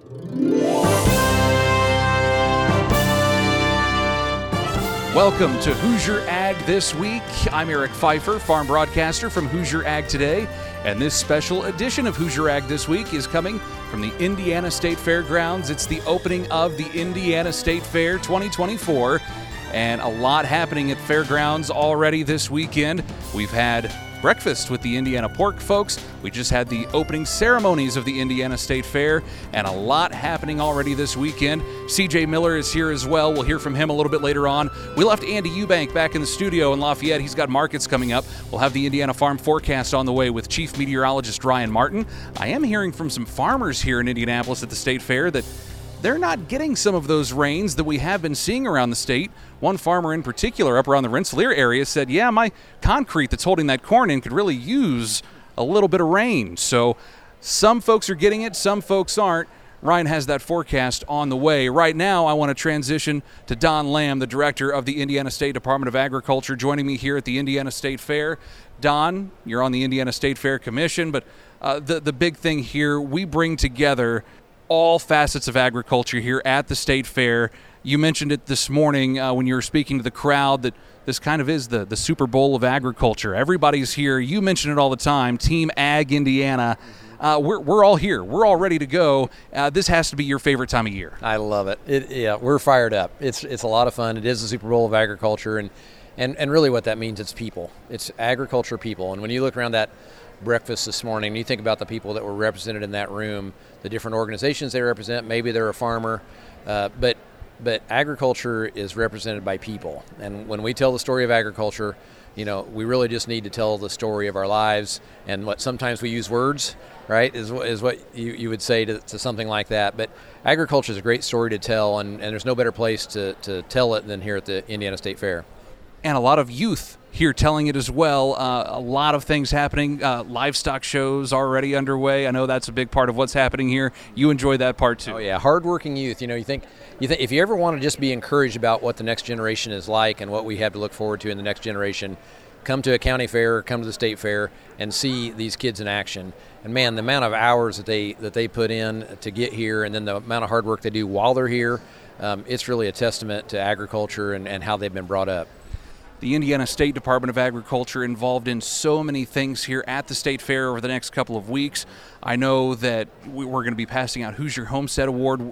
Welcome to Hoosier Ag This Week. I'm Eric Pfeiffer, farm broadcaster from Hoosier Ag Today, and this special edition of Hoosier Ag This Week is coming from the Indiana State Fairgrounds. It's the opening of the Indiana State Fair 2024, and a lot happening at Fairgrounds already this weekend. We've had breakfast with the Indiana Pork folks. We just had the opening ceremonies of the Indiana State Fair, and a lot happening already this weekend. CJ Miller is here as well. We'll hear from him a little bit later on. We left Andy Eubank back in the studio in Lafayette. He's got markets coming up. We'll have the Indiana Farm Forecast on the way with Chief Meteorologist Ryan Martin. I am hearing from some farmers here in Indianapolis at the State Fair that they're not getting some of those rains that we have been seeing around the state. One farmer in particular up around the Rensselaer area said, yeah, my concrete that's holding that corn in could really use a little bit of rain. So some folks are getting it, some folks aren't. Ryan has that forecast on the way. Right now, I want to transition to Don Lamb, the director of the Indiana State Department of Agriculture, joining me here at the Indiana State Fair. Don, you're on the Indiana State Fair Commission, but the big thing here, we bring together all facets of agriculture here at the State Fair. You mentioned it this morning when you were speaking to the crowd that this kind of is the Super Bowl of agriculture. Everybody's here. You mention it all the time, Team Ag Indiana. We're all here. We're all ready to go. This has to be your favorite time of year. I love it. Yeah, we're fired up. It's a lot of fun. It is the Super Bowl of agriculture, and really what that means, it's people. It's agriculture people. And when you look around that breakfast this morning and you think about the people that were represented in that room, the different organizations they represent, maybe they're a farmer, but agriculture is represented by people. And when we tell the story of agriculture, you know, we really just need to tell the story of our lives. And what sometimes we use words, right, is what you would say to something like that. But agriculture is a great story to tell, and there's no better place to tell it than here at the Indiana State Fair. And a lot of youth here telling it as well. A lot of things happening. Livestock shows already underway. I know that's a big part of what's happening here. You enjoy that part too. Oh yeah, hardworking youth. You know, you think if you ever want to just be encouraged about what the next generation is like and what we have to look forward to in the next generation, come to a county fair, come to the state fair, and see these kids in action. And man, the amount of hours that they put in to get here, and then the amount of hard work they do while they're here, it's really a testament to agriculture and how they've been brought up. The Indiana State Department of Agriculture involved in so many things here at the State Fair over the next couple of weeks. I know that we're going to be passing out Hoosier Homestead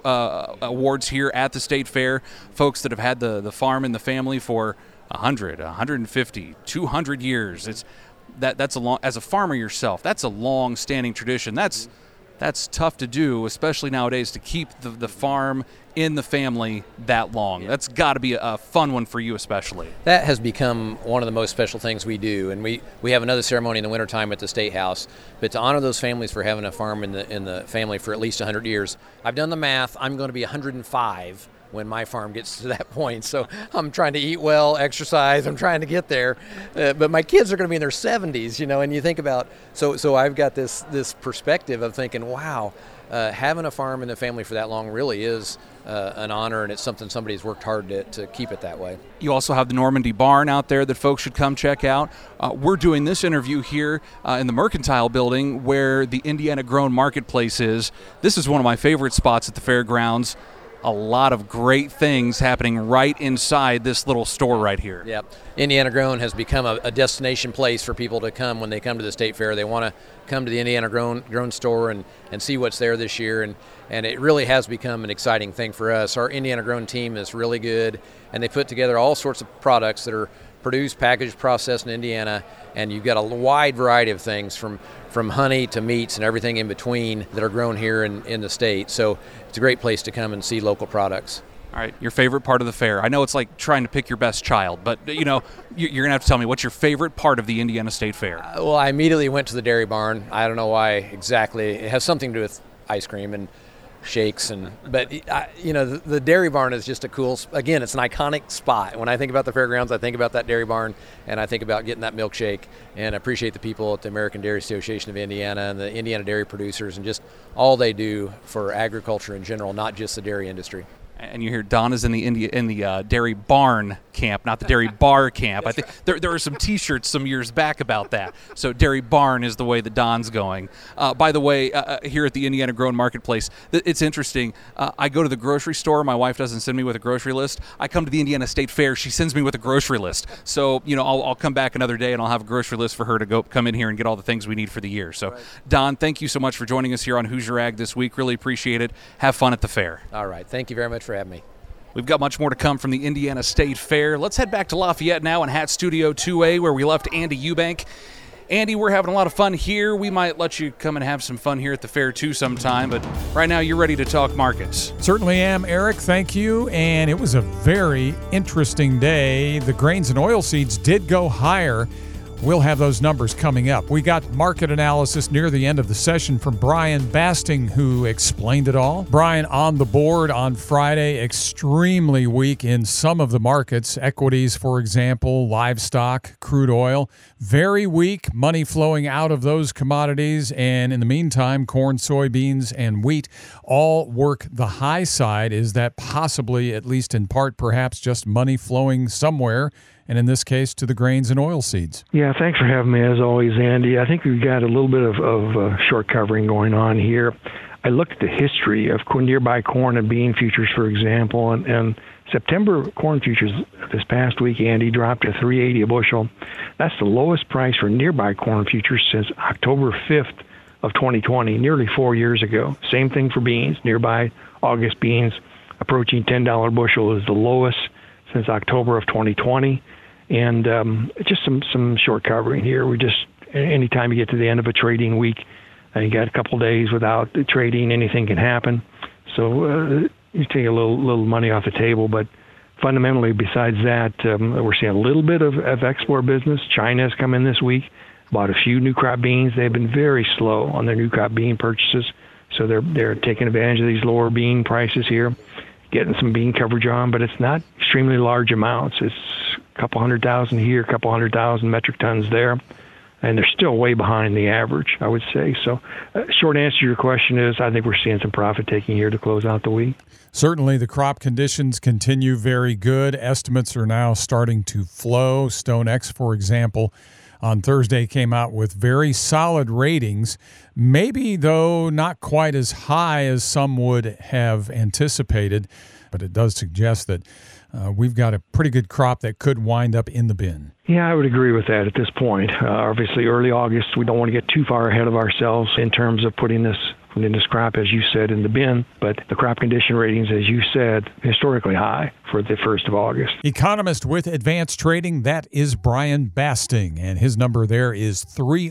awards here at the State Fair. Folks that have had the farm in the family for 100, 150, 200 years. That's a long, as a farmer yourself, that's a long-standing tradition. That's tough to do, especially nowadays, to keep the farm in the family that long. Yeah. That's got to be a fun one for you especially. That has become one of the most special things we do, and we have another ceremony in the wintertime at the State House. But to honor those families for having a farm in the family for at least 100 years, I've done the math. I'm going to be 105 when my farm gets to that point. So I'm trying to eat well, exercise, I'm trying to get there. But my kids are going to be in their 70s, you know, and you think about, so I've got this perspective of thinking, wow, having a farm in the family for that long really is an honor, and it's something somebody's worked hard to keep it that way. You also have the Normandy Barn out there that folks should come check out. We're doing this interview here in the Mercantile Building where the Indiana Grown Marketplace is. This is one of my favorite spots at the fairgrounds. A lot of great things happening right inside this little store right here. Yeah, Indiana Grown has become a destination place for people to come when they come to the State Fair. They want to come to the Indiana Grown store and see what's there this year, and it really has become an exciting thing for us. Our Indiana Grown team is really good, and they put together all sorts of products that are produced, packaged, processed in Indiana, and you've got a wide variety of things from honey to meats and everything in between that are grown here in the state. So it's a great place to come and see local products. All right, your favorite part of the fair. I know it's like trying to pick your best child, but you know, you're going to have to tell me what's your favorite part of the Indiana State Fair. Well, I immediately went to the dairy barn. I don't know why exactly. It has something to do with ice cream and shakes, but you know, the dairy barn is just a cool, again, it's an iconic spot. When I think about the fairgrounds, I think about that dairy barn, and I think about getting that milkshake, and I appreciate the people at the American Dairy Association of Indiana and the Indiana dairy producers and just all they do for agriculture in general, not just the dairy industry. And you hear Don is in the dairy barn camp, not the dairy bar camp. I think there were some T-shirts some years back about that. So dairy barn is the way that Don's going. By the way, here at the Indiana Grown Marketplace, it's interesting. I go to the grocery store. My wife doesn't send me with a grocery list. I come to the Indiana State Fair. She sends me with a grocery list. So I'll come back another day and I'll have a grocery list for her to come in here and get all the things we need for the year. So right. Don, thank you so much for joining us here on Hoosier Ag this week. Really appreciate it. Have fun at the fair. All right. Thank you very much for having me. We've got much more to come from the Indiana State Fair. Let's head back to Lafayette now in Hat Studio 2A where we left Andy Eubank. Andy, we're having a lot of fun here. We might let you come and have some fun here at the fair too sometime, but right now you're ready to talk markets. Certainly am, Eric. Thank you. And it was a very interesting day. The grains and oilseeds did go higher. We'll have those numbers coming up. We got market analysis near the end of the session from Brian Basting, who explained it all. Brian on the board on Friday, extremely weak in some of the markets. Equities, for example, livestock, crude oil, very weak. Money flowing out of those commodities. And in the meantime, corn, soybeans, and wheat all work the high side. Is that possibly, at least in part, perhaps just money flowing somewhere? And in this case, to the grains and oilseeds. Yeah, thanks for having me, as always, Andy. I think we've got a little bit of short covering going on here. I looked at the history of nearby corn and bean futures, for example, and September corn futures this past week, Andy, dropped to $3.80 a bushel. That's the lowest price for nearby corn futures since October 5th of 2020, nearly 4 years ago. Same thing for beans. Nearby August beans approaching $10 a bushel is the lowest since October of 2020. And just some short covering here. Anytime you get to the end of a trading week, you got a couple days without trading, anything can happen. So you take a little money off the table. But fundamentally, besides that, we're seeing a little bit of export business. China has come in this week, bought a few new crop beans. They've been very slow on their new crop bean purchases. So they're taking advantage of these lower bean prices here, getting some bean coverage on, but it's not extremely large amounts. It's a couple 100,000 here, a couple 100,000 metric tons there, and they're still way behind the average, I would say. So short answer to your question is I think we're seeing some profit taking here to close out the week. Certainly the crop conditions continue very good. Estimates are now starting to flow. StoneX, for example, on Thursday came out with very solid ratings, maybe, though, not quite as high as some would have anticipated, but it does suggest that we've got a pretty good crop that could wind up in the bin. Yeah, I would agree with that at this point. Obviously, early August, we don't want to get too far ahead of ourselves in terms of putting this crop, as you said, in the bin. But the crop condition ratings, as you said, historically high for the 1st of August. Economist with Advanced Trading, that is Brian Basting, and his number there is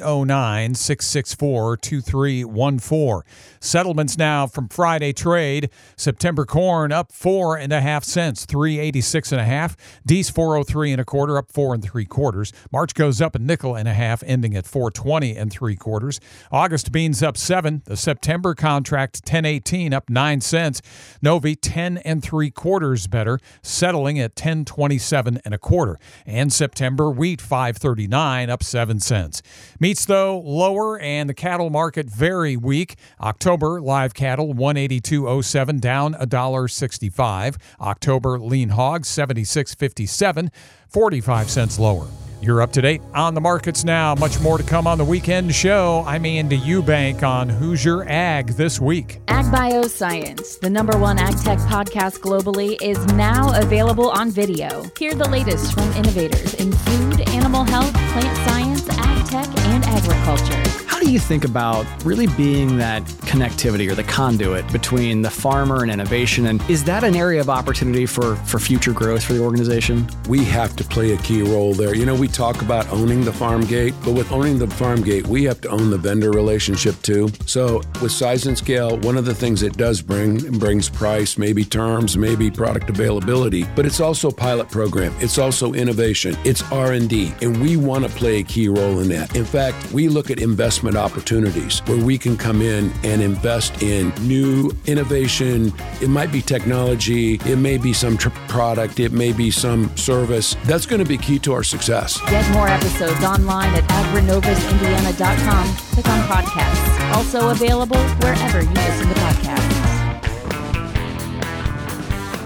309-664-2314. Settlements now from Friday trade. September corn up 4.5 cents, 3.86.5. D's 403 1/4, up 4 3/4. March goes up a nickel and a half, ending at 4.20 3/4. August beans up 7. The September contract 10.18, up 9 cents. Novi 10 3/4 better, settling at 10.27 1/4. And September wheat 5.39, up 7 cents. Meats though lower, and the cattle market very weak. October live cattle 182.07, down $1.65. October lean hogs 76.57, 45 cents lower. You're up to date on the markets now. Much more to come on the weekend show. I'm Andy Eubank on Hoosier Ag This Week. Ag Bioscience, the #1 ag tech podcast globally, is now available on video. Hear the latest from innovators in food, animal health, plant science, ag tech, and agriculture. How do you think about really being that connectivity or the conduit between the farmer and innovation? And is that an area of opportunity for future growth for the organization? We have to play a key role there. You know, we talk about owning the farm gate, but with owning the farm gate, we have to own the vendor relationship too. So with size and scale, one of the things it does brings price, maybe terms, maybe product availability, but it's also pilot program. It's also innovation. It's R&D, and we want to play a key role in that. In fact, we look at investment opportunities where we can come in and invest in new innovation. It might be technology. It may be some product. It may be some service. That's going to be key to our success. Get more episodes online at agrinovusindiana.com. Click on podcasts. Also available wherever you listen to podcasts.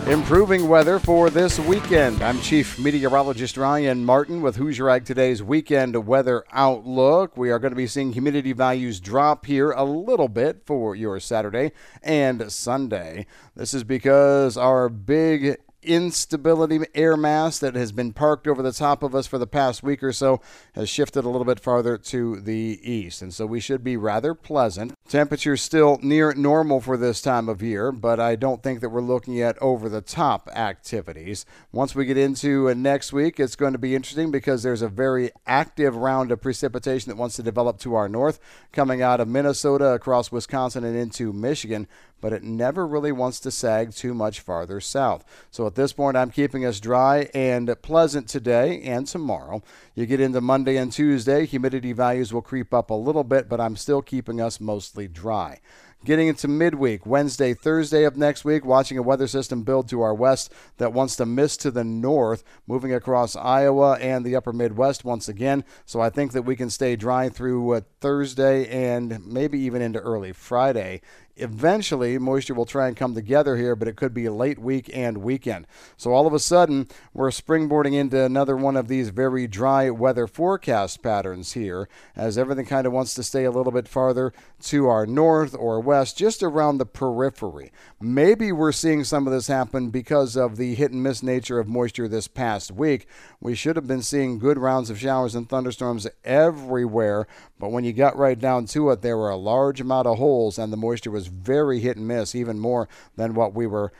Improving weather for this weekend. I'm Chief Meteorologist Ryan Martin with Hoosier Ag Today's weekend weather outlook. We are going to be seeing humidity values drop here a little bit for your Saturday and Sunday. This is because our big instability air mass that has been parked over the top of us for the past week or so has shifted a little bit farther to the east, and so we should be rather pleasant. Temperatures still near normal for this time of year, but I don't think that we're looking at over-the-top activities. Once we get into next week, it's going to be interesting because there's a very active round of precipitation that wants to develop to our north, coming out of Minnesota, across Wisconsin, and into Michigan, but it never really wants to sag too much farther south. So at this point, I'm keeping us dry and pleasant today and tomorrow. You get into Monday and Tuesday, humidity values will creep up a little bit, but I'm still keeping us mostly dry. Getting into midweek, Wednesday, Thursday of next week, watching a weather system build to our west that wants to miss to the north, moving across Iowa and the upper Midwest once again. So I think that we can stay dry through Thursday and maybe even into early Friday. Eventually, moisture will try and come together here, but it could be a late week and weekend. So all of a sudden, we're springboarding into another one of these very dry weather forecast patterns here, as everything kind of wants to stay a little bit farther to our north or west, just around the periphery. Maybe we're seeing some of this happen because of the hit and miss nature of moisture this past week. We should have been seeing good rounds of showers and thunderstorms everywhere, but when you got right down to it, there were a large amount of holes, and the moisture was very hit and miss, even more than what we were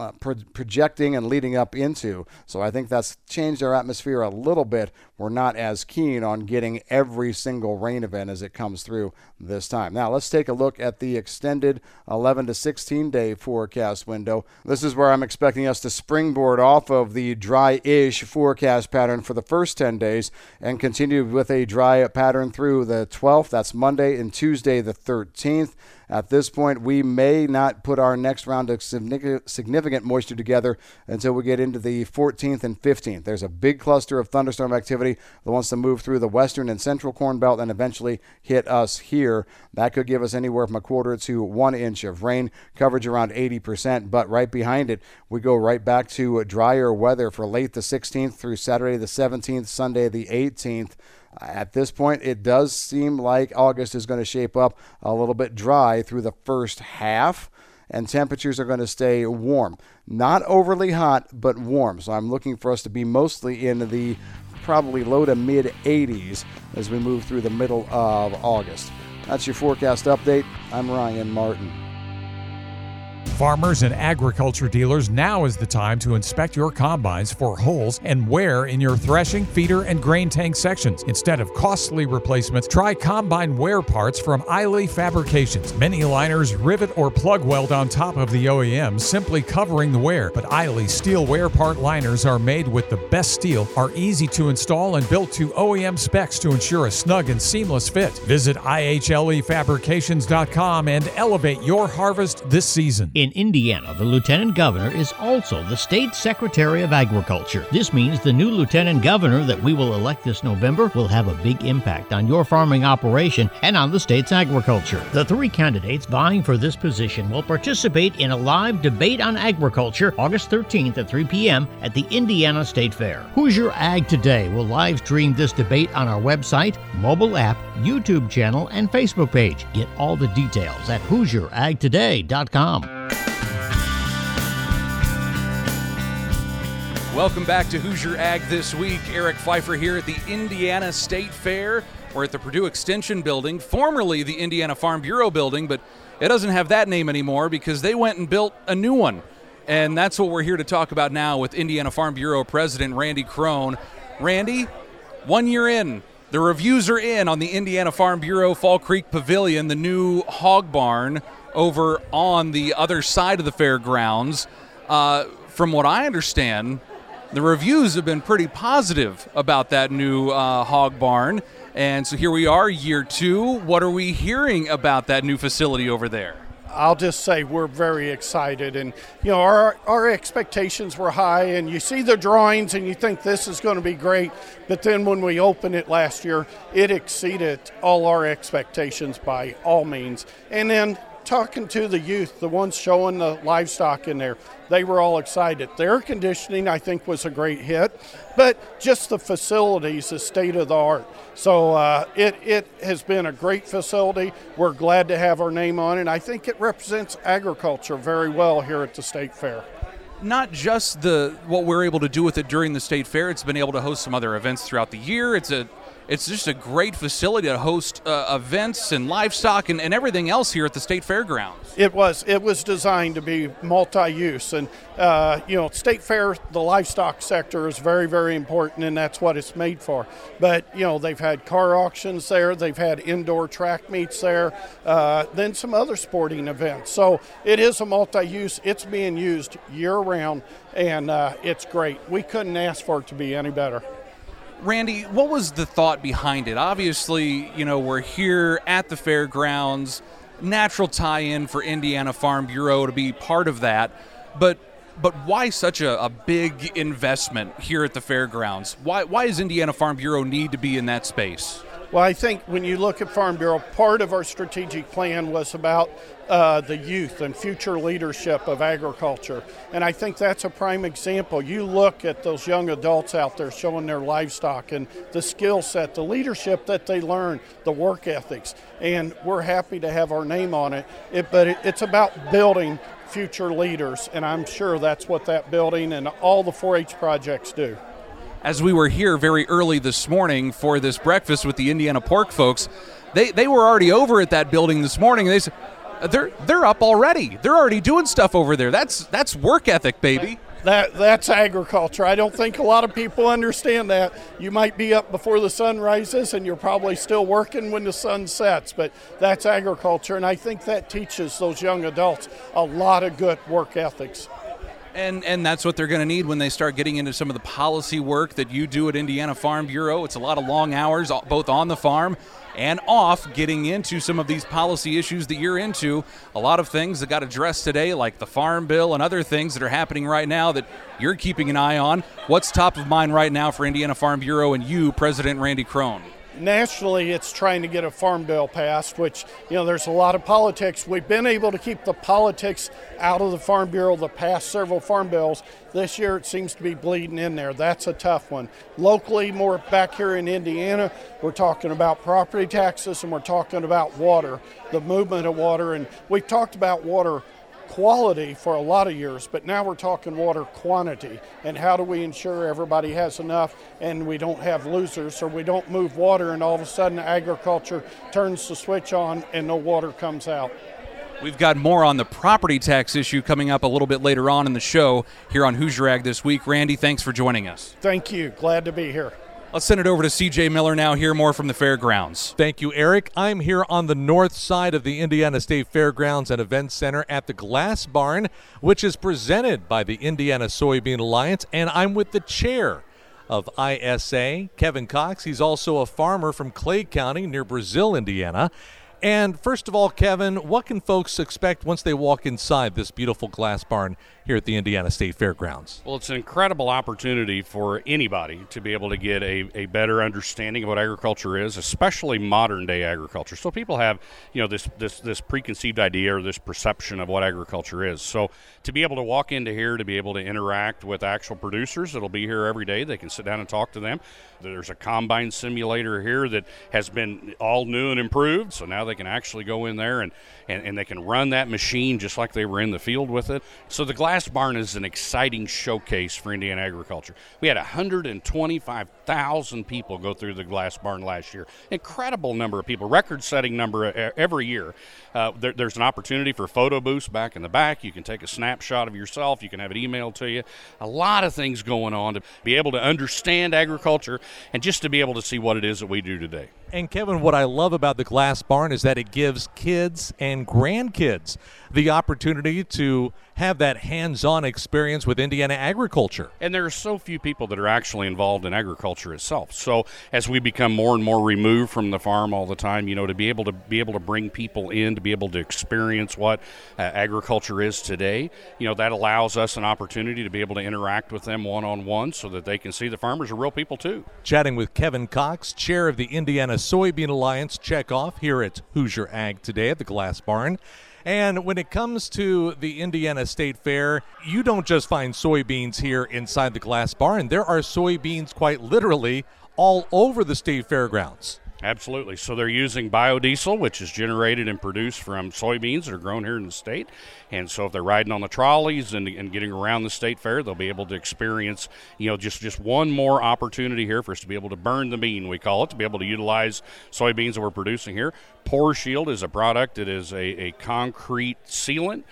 projecting and leading up into. So I think that's changed our atmosphere a little bit. We're not as keen on getting every single rain event as it comes through this time. Now let's take a look at the extended 11 to 16 day forecast window. This is where I'm expecting us to springboard off of the dry-ish forecast pattern for the first 10 days and continue with a dry pattern through the 12th. That's Monday and Tuesday the 13th. At this point, we may not put our next round of significant moisture together until we get into the 14th and 15th. There's a big cluster of thunderstorm activity that wants to move through the western and central Corn Belt and eventually hit us here. That could give us anywhere from a quarter to 1 inch of rain, coverage around 80%, but right behind it, we go right back to drier weather for late the 16th through Saturday the 17th, Sunday the 18th. At this point, it does seem like August is going to shape up a little bit dry through the first half, and temperatures are going to stay warm. Not overly hot, but warm. So I'm looking for us to be mostly in the probably low to mid 80s as we move through the middle of August. That's your forecast update. I'm Ryan Martin. Farmers and agriculture dealers, now is the time to inspect your combines for holes and wear in your threshing, feeder, and grain tank sections. Instead of costly replacements, try combine wear parts from Eiley Fabrications. Many liners rivet or plug weld on top of the OEM, simply covering the wear. But Eiley steel wear part liners are made with the best steel, are easy to install, and built to OEM specs to ensure a snug and seamless fit. Visit IHLEfabrications.com and elevate your harvest this season. In Indiana, the Lieutenant Governor is also the State Secretary of Agriculture. This means the new Lieutenant Governor that we will elect this November will have a big impact on your farming operation and on the state's agriculture. The 3 candidates vying for this position will participate in a live debate on agriculture August 13th at 3 p.m. at the Indiana State Fair. Hoosier Ag Today will live stream this debate on our website, mobile app, YouTube channel, and Facebook page. Get all the details at HoosierAgToday.com. Welcome back to Hoosier Ag This Week. Eric Pfeiffer here at the Indiana State Fair. We're at the Purdue Extension Building, formerly the Indiana Farm Bureau building, but it doesn't have that name anymore because they went and built a new one. And that's what we're here to talk about now with Indiana Farm Bureau President Randy Krohn. Randy, 1 year in, the reviews are in on the Indiana Farm Bureau Fall Creek Pavilion, the new hog barn over on the other side of the fairgrounds. From what I understand, the reviews have been pretty positive about that new hog barn. And so here we are, year 2. What are we hearing about that new facility over there? I'll just say we're very excited, and our expectations were high, and you see the drawings and you think this is going to be great, but then when we opened it last year, it exceeded all our expectations by all means. And then talking to the youth, the ones showing the livestock in there, they were all excited. The air conditioning, I think, was a great hit, but just the facilities is state of the art. So it has been a great facility. We're glad to have our name on it. I think it represents agriculture very well here at the State Fair. Not just what we're able to do with it during the State Fair, it's been able to host some other events throughout the year. It's just a great facility to host events and livestock and everything else here at the State Fairgrounds. It was designed to be multi-use, and State Fair, the livestock sector is very, very important, and that's what it's made for. But they've had car auctions there, they've had indoor track meets there, then some other sporting events. So it is a multi-use. It's being used year-round, and it's great. We couldn't ask for it to be any better. Randy, what was the thought behind it? Obviously, we're here at the fairgrounds, natural tie-in for Indiana Farm Bureau to be part of that, but why such a big investment here at the fairgrounds? Why does Indiana Farm Bureau need to be in that space? Well, I think when you look at Farm Bureau, part of our strategic plan was about the youth and future leadership of agriculture. And I think that's a prime example. You look at those young adults out there showing their livestock and the skill set, the leadership that they learn, the work ethics. And we're happy to have our name on it. But it's about building future leaders. And I'm sure that's what that building and all the 4-H projects do. As we were here very early this morning for this breakfast with the Indiana Pork folks, they were already over at that building this morning. They said they're up already. They're already doing stuff over there. That's work ethic, baby. That's agriculture. I don't think a lot of people understand that. You might be up before the sun rises and you're probably still working when the sun sets, but that's agriculture, and I think that teaches those young adults a lot of good work ethics. And that's what they're going to need when they start getting into some of the policy work that you do at Indiana Farm Bureau. It's a lot of long hours, both on the farm and off, getting into some of these policy issues that you're into. A lot of things that got addressed today, like the Farm Bill and other things that are happening right now that you're keeping an eye on. What's top of mind right now for Indiana Farm Bureau and you, President Randy Crone? Nationally, it's trying to get a farm bill passed, which, there's a lot of politics. We've been able to keep the politics out of the Farm Bureau the past several farm bills. This year, it seems to be bleeding in there. That's a tough one. Locally, more back here in Indiana, we're talking about property taxes and we're talking about water, the movement of water. And we've talked about water quality for a lot of years, but now we're talking water quantity and how do we ensure everybody has enough and we don't have losers, or we don't move water and all of a sudden agriculture turns the switch on and no water comes out. We've got more on the property tax issue coming up a little bit later on in the show here on Hoosier Ag This Week. Randy, thanks for joining us. Thank you. Glad to be here. Let's send it over to CJ Miller now, hear more from the fairgrounds. Thank you, Eric. I'm here on the north side of the Indiana State Fairgrounds and Event Center at the Glass Barn, which is presented by the Indiana Soybean Alliance, and I'm with the chair of ISA, Kevin Cox. He's also a farmer from Clay County near Brazil, Indiana. And first of all, Kevin, what can folks expect once they walk inside this beautiful glass barn here at the Indiana State Fairgrounds? Well, it's an incredible opportunity for anybody to be able to get a better understanding of what agriculture is, especially modern-day agriculture. So people have, this preconceived idea or this perception of what agriculture is. So to be able to walk into here, to be able to interact with actual producers that'll be here every day, they can sit down and talk to them. There's a combine simulator here that has been all new and improved, so now they can actually go in there and they can run that machine just like they were in the field with it. So the Glass Barn is an exciting showcase for Indiana agriculture. We had 125,000 people go through the Glass Barn last year. Incredible number of people, record-setting number every year. There's an opportunity for photo booths back in the back. You can take a snapshot of yourself. You can have it emailed to you. A lot of things going on to be able to understand agriculture and just to be able to see what it is that we do today. And Kevin, what I love about the Glass Barn is that it gives kids and grandkids the opportunity to have that hands-on experience with Indiana agriculture. And there are so few people that are actually involved in agriculture itself. So as we become more and more removed from the farm all the time, to be able to bring people in, to be able to experience what agriculture is today, that allows us an opportunity to be able to interact with them one-on-one so that they can see the farmers are real people too. Chatting with Kevin Cox, chair of the Indiana Soybean Alliance, check off here at Hoosier Ag Today at the Glass Barn. And when it comes to the Indiana State Fair, you don't just find soybeans here inside the glass barn. There are soybeans quite literally all over the state fairgrounds. Absolutely. So they're using biodiesel, which is generated and produced from soybeans that are grown here in the state. And so if they're riding on the trolleys and getting around the state fair, they'll be able to experience, just one more opportunity here for us to be able to burn the bean, we call it, to be able to utilize soybeans that we're producing here. Pore Shield is a product that is a concrete sealant.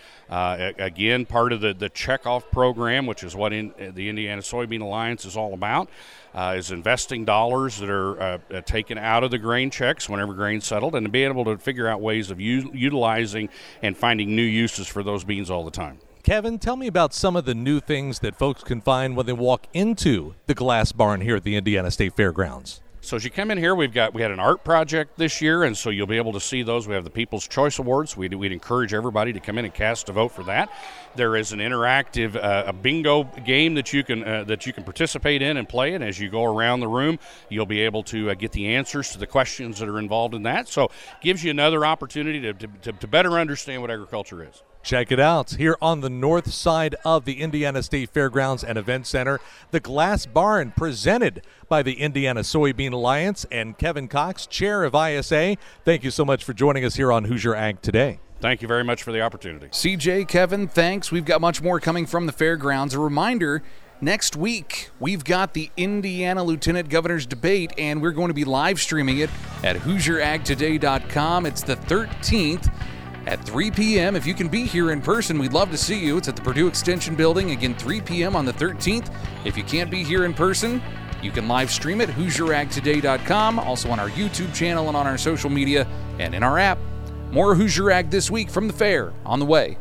Again, part of the checkoff program, which is what the Indiana Soybean Alliance is all about, is investing dollars that are taken out of the grain checks whenever grain's settled, and to be able to figure out ways of utilizing and finding new uses for those beans all the time. Kevin, tell me about some of the new things that folks can find when they walk into the glass barn here at the Indiana State Fairgrounds. So as you come in here, we had an art project this year, and so you'll be able to see those. We have the People's Choice Awards. We'd encourage everybody to come in and cast a vote for that. There is an interactive a bingo game that you can participate in and play. And as you go around the room, you'll be able to get the answers to the questions that are involved in that. So gives you another opportunity to better understand what agriculture is. Check it out. Here on the north side of the Indiana State Fairgrounds and Event Center, the Glass Barn, presented by the Indiana Soybean Alliance, and Kevin Cox, chair of ISA. Thank you so much for joining us here on Hoosier Ag Today. Thank you very much for the opportunity. CJ, Kevin, thanks. We've got much more coming from the fairgrounds. A reminder, next week we've got the Indiana Lieutenant Governor's debate, and we're going to be live streaming it at HoosierAgToday.com. It's the 13th. At 3 p.m. If you can be here in person, we'd love to see you. It's at the Purdue Extension Building. Again, 3 p.m. on the 13th. If you can't be here in person, you can live stream it, HoosierAgToday.com, also on our YouTube channel and on our social media and in our app. More Hoosier Ag this week from the fair on the way.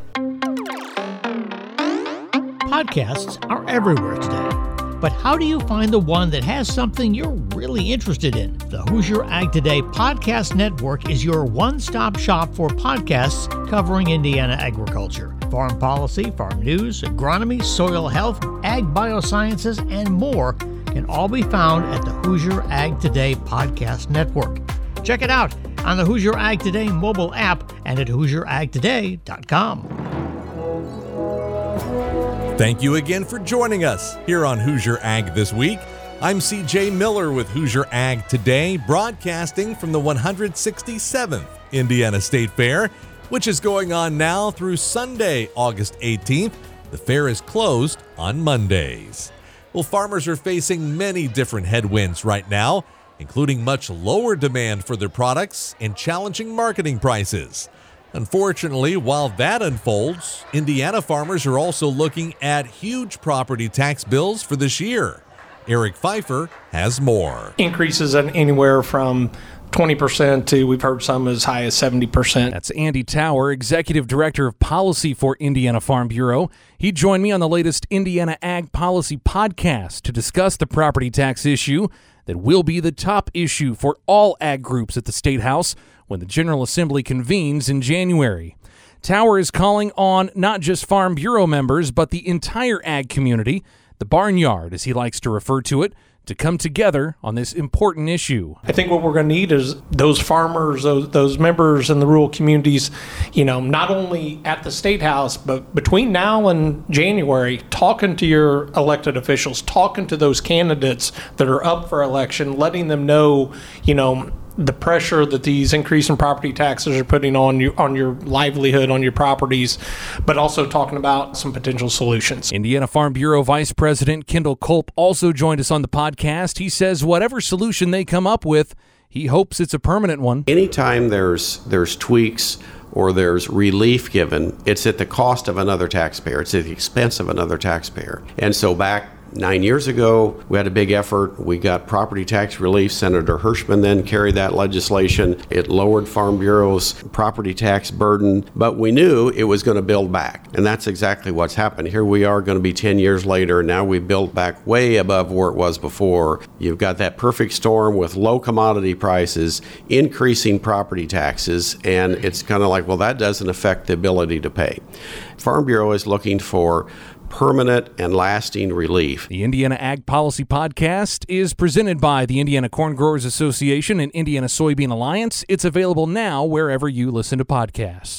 Podcasts are everywhere today. But how do you find the one that has something you're really interested in? The Hoosier Ag Today Podcast Network is your one-stop shop for podcasts covering Indiana agriculture. Farm policy, farm news, agronomy, soil health, ag biosciences, and more can all be found at the Hoosier Ag Today Podcast Network. Check it out on the Hoosier Ag Today mobile app and at HoosierAgToday.com. Thank you again for joining us here on Hoosier Ag This Week. I'm CJ Miller with Hoosier Ag Today, broadcasting from the 167th Indiana State Fair, which is going on now through Sunday, August 18th. The fair is closed on Mondays. Well, farmers are facing many different headwinds right now, including much lower demand for their products and challenging marketing prices. Unfortunately, while that unfolds, Indiana farmers are also looking at huge property tax bills for this year. Eric Pfeiffer has more. Increases in anywhere from 20% to, we've heard some as high as 70%. That's Andy Tower, Executive Director of Policy for Indiana Farm Bureau. He joined me on the latest Indiana Ag Policy podcast to discuss the property tax issue that will be the top issue for all ag groups at the State House when the General Assembly convenes in January. Tower is calling on not just Farm Bureau members, but the entire ag community, the barnyard, as he likes to refer to it, to come together on this important issue. I think what we're going to need is those farmers, those members in the rural communities, not only at the State House, but between now and January, talking to your elected officials, talking to those candidates that are up for election, letting them know, the pressure that these increasing property taxes are putting on your livelihood, on your properties, but also talking about some potential solutions. Indiana Farm Bureau Vice President Kendall Culp also joined us on the podcast. He says whatever solution they come up with, he hopes it's a permanent one. Anytime there's tweaks or there's relief given, it's at the cost of another taxpayer. It's at the expense of another taxpayer. And so back 9 years ago, we had a big effort. We got property tax relief. Senator Hirschman then carried that legislation. It lowered Farm Bureau's property tax burden, but we knew it was going to build back. And that's exactly what's happened. Here we are going to be 10 years later. Now we've built back way above where it was before. You've got that perfect storm with low commodity prices, increasing property taxes, and it's kind of like, well, that doesn't affect the ability to pay. Farm Bureau is looking for permanent and lasting relief. The Indiana Ag Policy Podcast is presented by the Indiana Corn Growers Association and Indiana Soybean Alliance. It's available now wherever you listen to podcasts.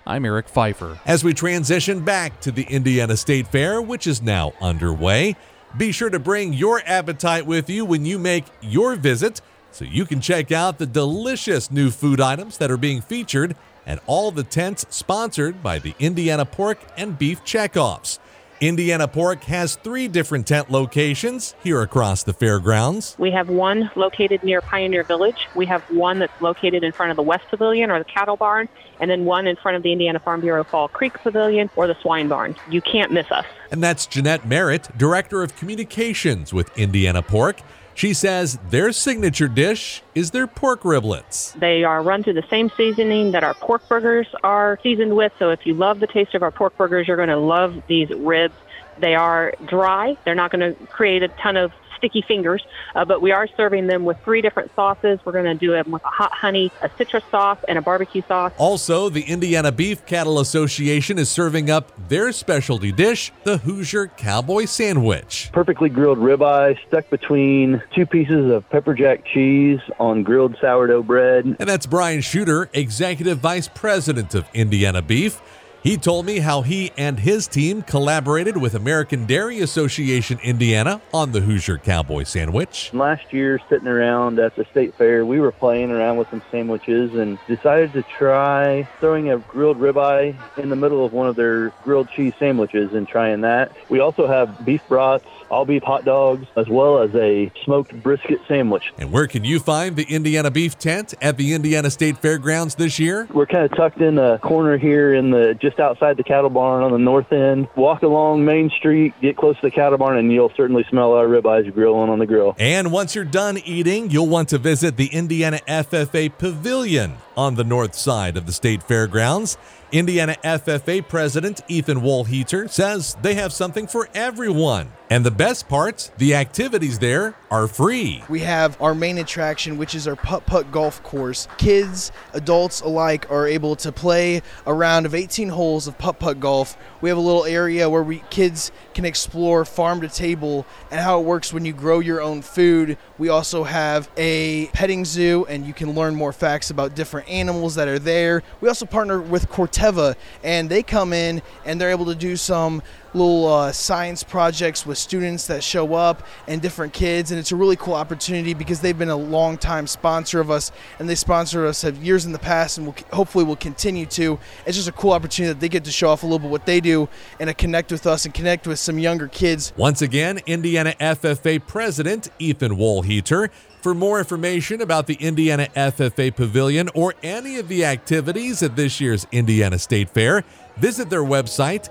I'm Eric Pfeiffer. As we transition back to the Indiana State Fair, which is now underway, be sure to bring your appetite with you when you make your visit so you can check out the delicious new food items that are being featured at all the tents sponsored by the Indiana Pork and Beef Checkoffs. Indiana Pork has 3 different tent locations here across the fairgrounds. We have one located near Pioneer Village. We have one that's located in front of the West Pavilion or the Cattle Barn, and then one in front of the Indiana Farm Bureau Fall Creek Pavilion or the Swine Barn. You can't miss us. And that's Jeanette Merritt, Director of Communications with Indiana Pork. She says their signature dish is their pork riblets. They are run through the same seasoning that our pork burgers are seasoned with. So if you love the taste of our pork burgers, you're going to love these ribs. They are dry. They're not going to create a ton of sticky fingers, but we are serving them with 3 different sauces. We're going to do them with a hot honey, a citrus sauce, and a barbecue sauce. Also, the Indiana Beef Cattle Association is serving up their specialty dish, the Hoosier Cowboy Sandwich. Perfectly grilled ribeye stuck between 2 pieces of pepper jack cheese on grilled sourdough bread. And that's Brian Shooter, Executive Vice President of Indiana Beef. He told me how he and his team collaborated with American Dairy Association Indiana on the Hoosier Cowboy Sandwich. Last year, sitting around at the state fair, we were playing around with some sandwiches and decided to try throwing a grilled ribeye in the middle of one of their grilled cheese sandwiches and trying that. We also have beef brats, all beef hot dogs, as well as a smoked brisket sandwich. And where can you find the Indiana Beef Tent at the Indiana State Fairgrounds this year? We're kind of tucked in a corner here in the just outside the cattle barn on the north end. Walk along Main Street, get close to the cattle barn, and you'll certainly smell our ribeyes grilling on the grill. And once you're done eating, you'll want to visit the Indiana FFA Pavilion on the north side of the State Fairgrounds. Indiana FFA President Ethan Wohlheter says they have something for everyone. And the best part, the activities there are free. We have our main attraction, which is our putt-putt golf course. Kids, adults alike are able to play a round of 18 holes of putt-putt golf. We have a little area where kids can explore farm to table and how it works when you grow your own food. We also have a petting zoo, and you can learn more facts about different animals that are there. We also partner with Corteva, and they come in and they're able to do some little science projects with students that show up and different kids, and it's a really cool opportunity because they've been a long time sponsor of us, and they sponsor us have years in the past and hopefully will continue to. It's just a cool opportunity that they get to show off a little bit what they do and connect with us and connect with some younger kids. Once again, Indiana FFA President Ethan Wohlheter. For more information about the Indiana FFA Pavilion or any of the activities at this year's Indiana State Fair, visit their website,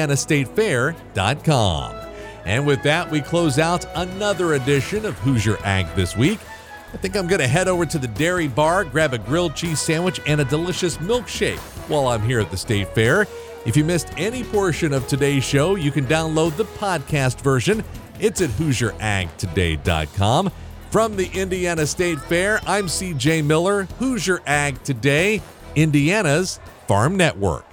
indianastatefair.com. And with that, we close out another edition of Hoosier Ag This Week. I think I'm going to head over to the dairy bar, grab a grilled cheese sandwich and a delicious milkshake while I'm here at the State Fair. If you missed any portion of today's show, you can download the podcast version. It's at HoosierAgToday.com. From the Indiana State Fair, I'm CJ Miller, Hoosier Ag Today, Indiana's Farm Network.